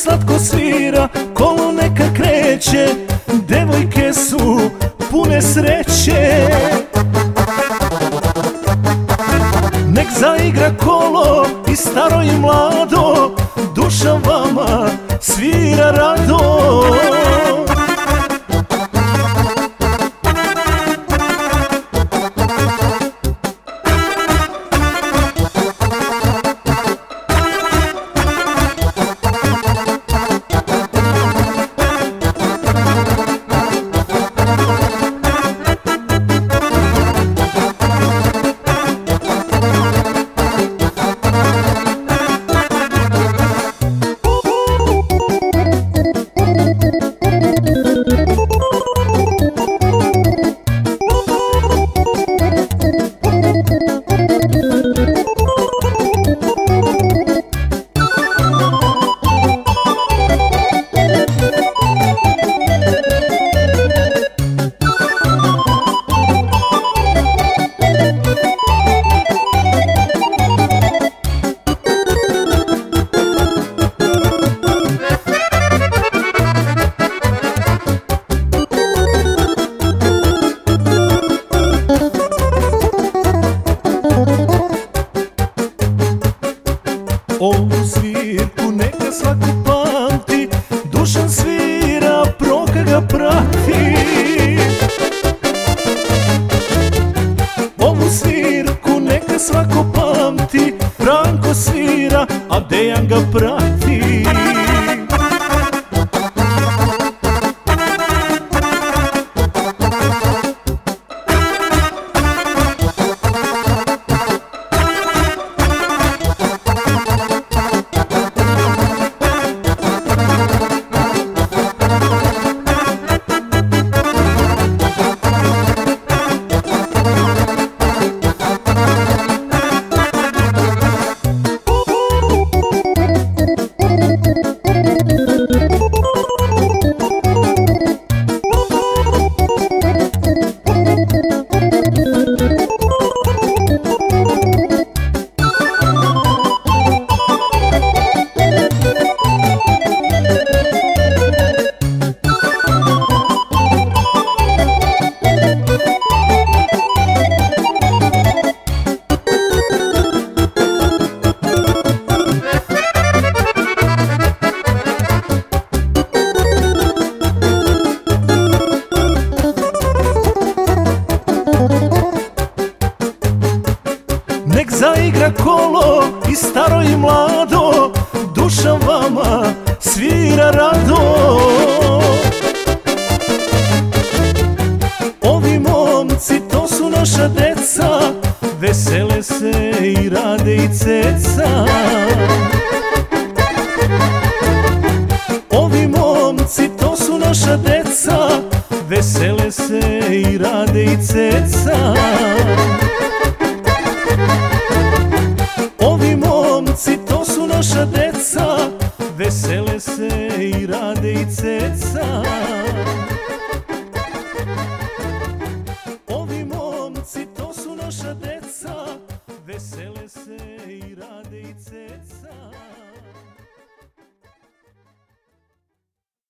slatko svira, kolo neka kreće, devojke su pune sreće. Nek zaigra kolo i staro i mlado, duša vama svira rado. Ovu svirku neka svako pamti, Dušan svira, Proka ga prati. Ovu svirku neka svako pamti, Branko svira, a Dejan ga prati. Nek zaigra kolo i staro i mlado, duša vama svira rado. Ovi momci to su naša deca, vesele se i rade i ceca. Ovi momci to su naša deca, vesele se i rade i ceca. Ovi momci to su naša deca, vesele se i rade i ceca. Ovi momci to su naša deca, vesele se i rade i ceca.